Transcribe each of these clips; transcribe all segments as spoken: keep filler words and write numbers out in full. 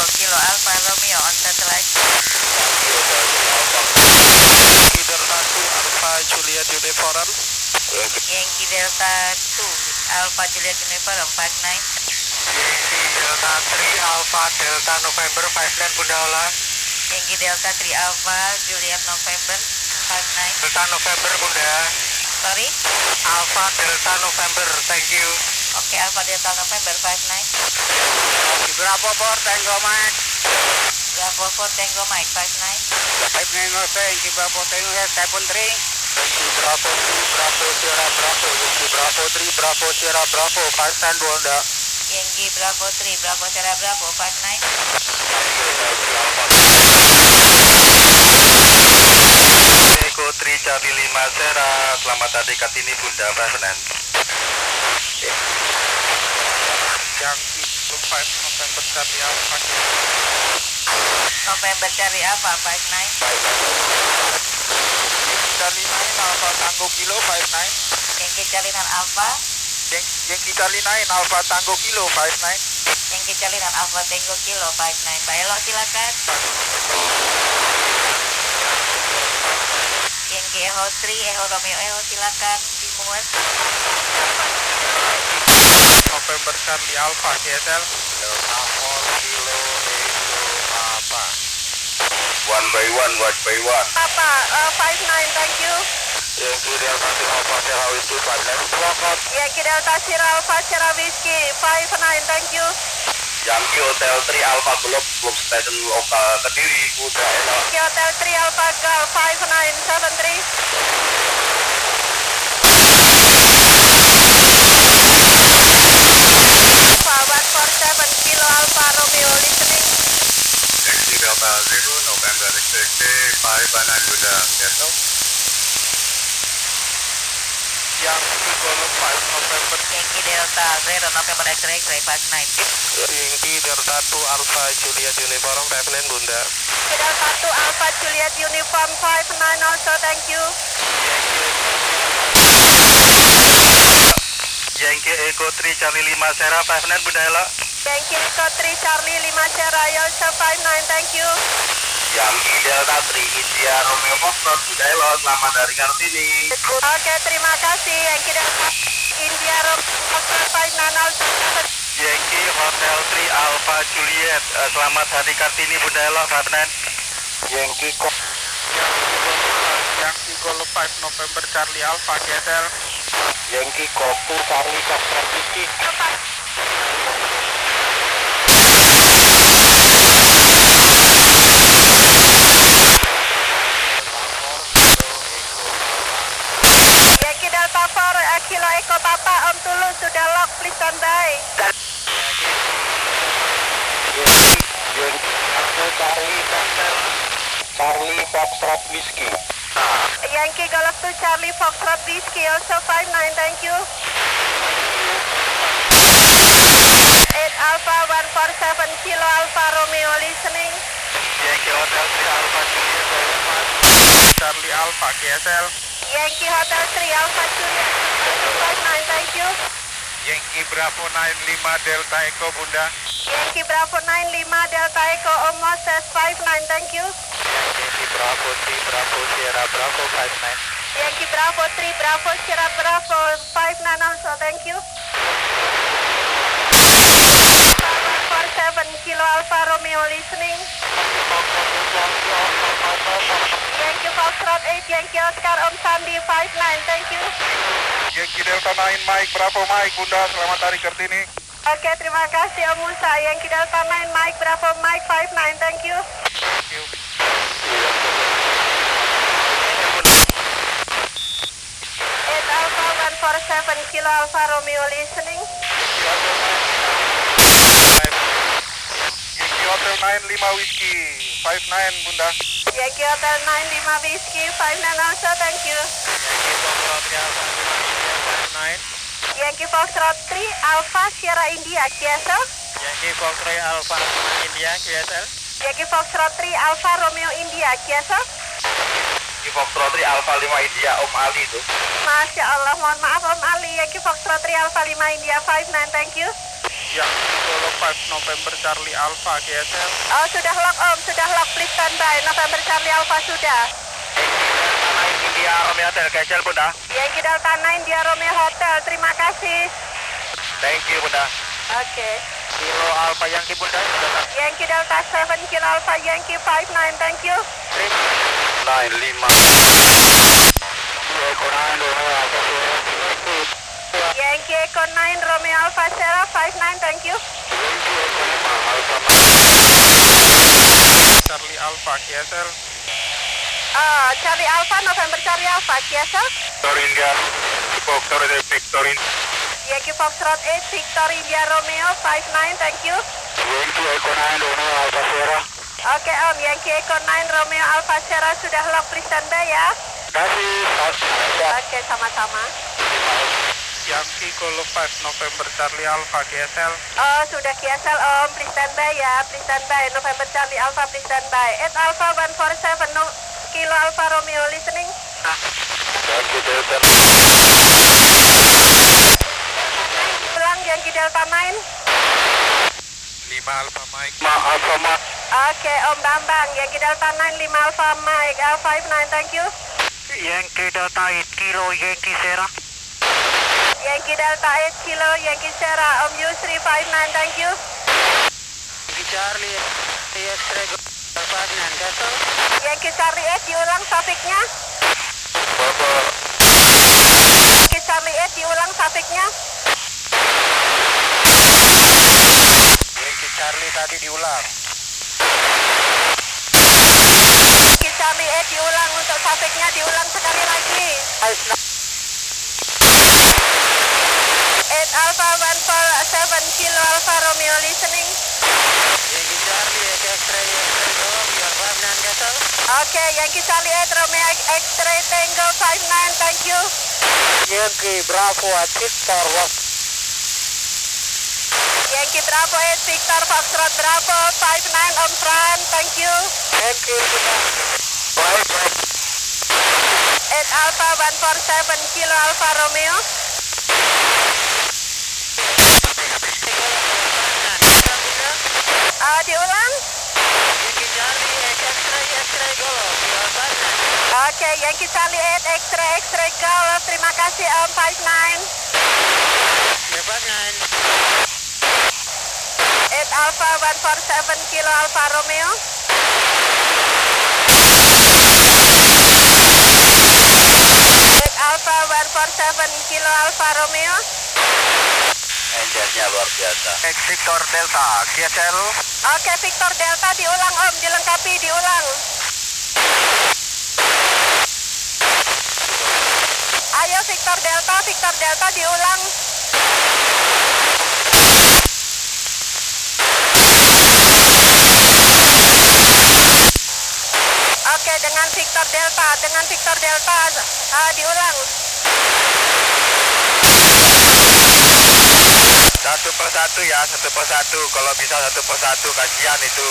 Kilo Alfa Romeo on satellite. Leader satu Alpha Juliet Uniform. Yankee Delta two Alpha Juliet Uniform five nine. Yankee Delta three Alpha Delta November five nine Bunda Ola. Yankee Delta three Alpha Juliet November five nine. Delta November Bunda. Sorry? Alpha Delta November, thank you. Oke, Alpha Delta November five nine. Bravo for Tango Mike. Bravo four Tango Mike five nine. five nine Jose, Yankee Bravo Tango seven three. Yankee Bravo two Bravo Sierra Bravo. Yankee Bravo three Bravo Sierra Bravo five nine Bunda. Yankee Bravo three Bravo Sierra Bravo five nine. Eko three Charlie lima Sierra, selamat hari Kartini Bunda five nine. Yankee five November Charlie Alpha. November Charlie Alpha five nine. Charlie nine Alpha Tango Kilo five nine. Yankee Charlie nine Alpha. Yankee Charlie nine Alpha Tango Kilo five nine. Yankee Charlie nine Alpha Tango Kilo five nine. Mbak Elo silakan. Yankee Echo three Echo Romeo Echo silakan dimulai. November Charlie Alpha G S L. Delta four Kilo Echo Papa. One by one, one by one. Papa uh, five nine, thank you. Yankee Delta three Alpha Sierra Whiskey five nine. Yankee Delta Sierra Alpha Sierra Whiskey five nine, thank you. Yankee Hotel three Alpha Globe Globe Station lokal Kediri Bunda Ela. Yankee Hotel three Alpha Golf five nine seven three. Alpha one four seven Kilo Alpha Romeo listening. Yankee Delta zero November X X five nine Bunda. Besok. Yankee Golf five November. Yankee Delta zero November X-ray five nine. Yankee Delta two Alpha Juliet Uniform five nine Bunda. Yankee Delta two Alpha Juliet Uniform five nine also, thank you. Yankee Echo three Charlie lima Sierra five nine Bunda Ela. Yankee Echo three Charlie lima Sierra also five nine, thank you. Yankee Delta three India Romeo Foxtrot Bunda Ela, selamat hari Kartini. Oke, terima kasih. Yankee Delta India Romeo five nine also. Yankee Hotel three Alpha Juliet, uh, selamat hari Kartini Bunda Ela five nine. Yankee Golf Yankee Golf five November Charlie Alpha G S L. Yankee Golf two Charlie Foxtrot Whiskey. Yankee Delta four Kilo Echo Papa Om Tulu sudah lock, please stand by. Yankee Charlie Foxtrot Charlie Foxtrot Whiskey. Yankee Golf two Charlie Foxtrot Whiskey also five nine, thank you. eight Alpha one four seven Kilo Alpha Romeo listening. Yankee Hotel three Alpha Juliet Charlie Alpha G S L. Yankee Hotel three Alpha Juliet five nine, thank you. Yankee Bravo nine lima Delta Echo Bunda. Yankee Bravo nine lima Delta Echo Om Moses five nine, thank you. Yankee Bravo three Bravo Sierra Bravo five nine. Yankee Bravo three Bravo Sierra Bravo five nine also, thank you. one four seven Kilo Alpha Romeo listening. Yankee Foxtrot eight Yankee Oscar Om Sandi five nine, thank you. Yankee Delta nine Mike Bravo Mike Bunda, selamat hari Kartini. Oke, terima kasih Om Musa. Yankee Delta nine Mike Bravo Mike five nine, thank you. Thank you. eight Alpha one four seven Kilo Alpha Romeo listening. Yankee Hotel nine lima Whiskey five nine Bunda. Yankee Hotel nine lima Whiskey five nine also, thank you. Yankee Foxtrot three Alpha Sierra India G S L. Yankee Foxtrot Alpha India K S L. Yankee Foxtrot three Alpha Romeo India G S L. Yankee Foxtrot three Alpha lima India Om Ali itu. Masya Allah, mohon maaf Om Ali. Yankee Foxtrot three Alpha lima India five nine, thank you. Yankee Solo lima November Charlie Alpha K S L. Oh, sudah lock Om, sudah lock, please standby. November Charlie Alpha sudah. India Romeo Hotel K S L Bunda. Yankee Delta sembilan India Romeo Hotel, terima kasih. Thank you Bunda. Oke. Kilo Alpha Yankee Bunda. Yankee Delta tujuh Kilo Alpha Yankee lima sembilan, thank you. sembilan lima. Yankee Echo sembilan Romeo Alpha Sierra lima sembilan, thank you. Charlie Alpha K S L. Oh, Charlie Alpha, November Charlie Alpha, K S L. Victor India. Victor Victor India. Yankee Foxtrot delapan Victor India Romeo lima sembilan, thank you. Yankee Echo sembilan Romeo Alpha Sierra. Oke Om, Yankee Echo sembilan Romeo Alpha Sierra sudah lock, please standby ya. Kasih. Oke, sama-sama. Yankee Kolo lima November Charlie Alpha K S L. Oh, sudah K S L Om, please standby ya, please standby. November Charlie Alpha, please standby. eight Alpha satu empat tujuh, no, Kilo Alpha Romeo listening. Yankee Delta. Ulang Yankee Delta sembilan. lima Alpha Mike. lima Alpha Mike. Oke Om Bambang, Yankee Delta sembilan, lima Alpha Mike, Alpha lima sembilan, thank you. Yankee Delta delapan Kilo Yankee Sierra. Yankee Delta delapan Kilo Yankee Sierra, Om Yusri lima sembilan, thank you. Yankee Charlie X-ray Alpha sembilan Castle. Yankee Charlie delapan diulang sufiknya. Bapak. Yankee Charlie delapan diulang sufiknya. Yankee Charlie tadi diulang. Yankee Charlie delapan diulang untuk sufiknya, diulang sekali lagi. eight Alpha one four seven Kilo Alpha Romeo listening. Yankee Charlie X-ray X-ray Golf Alpha sembilan Castle. Oke, Yankee Charlie delapan Romeo X-ray Tango lima sembilan, thank you. Yankee Bravo Victor Rock. Yankee Bravo eight Victor Foxtrot Bravo lima sembilan on front, thank you. Yankee Baik baik. eight Alpha one four seven Kilo Alpha Romeo. Uh, diulang. Yankee Charlie X-ray X-ray Golf Alpha sembilan. Oke, Yankee Charlie delapan X-ray X-ray Golf, terima kasih Om lima sembilan. Alpha sembilan. eight Alpha one four seven Kilo Alpha Romeo. eight Alpha one four seven Kilo Alpha Romeo. Engine-nya luar biasa. X Victor Delta K S L. Oke, Victor Delta diulang Om, dilengkapi, diulang. Ayo Victor Delta, Victor Delta diulang. Oke, dengan Victor Delta, dengan Victor Delta uh, diulang. Satu per satu ya, satu per satu. Kalau bisa satu per satu, kasihan itu.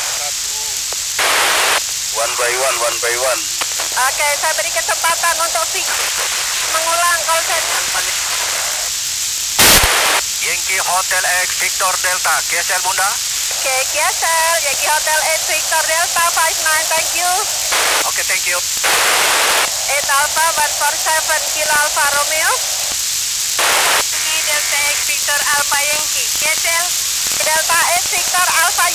One by one, one by one. Oke, saya beri kesempatan untuk Vic mengulang kalau saya. Yankee Hotel X Victor Delta K S L Bunda. Oke, K S L, Yankee Hotel eight Victor Delta lima sembilan, thank you. Oke, thank you. eight Alpha one four seven Kilo Alpha Romeo. Delta eight Victor Alpha Yankee, K S L. Delta eight Victor Alpha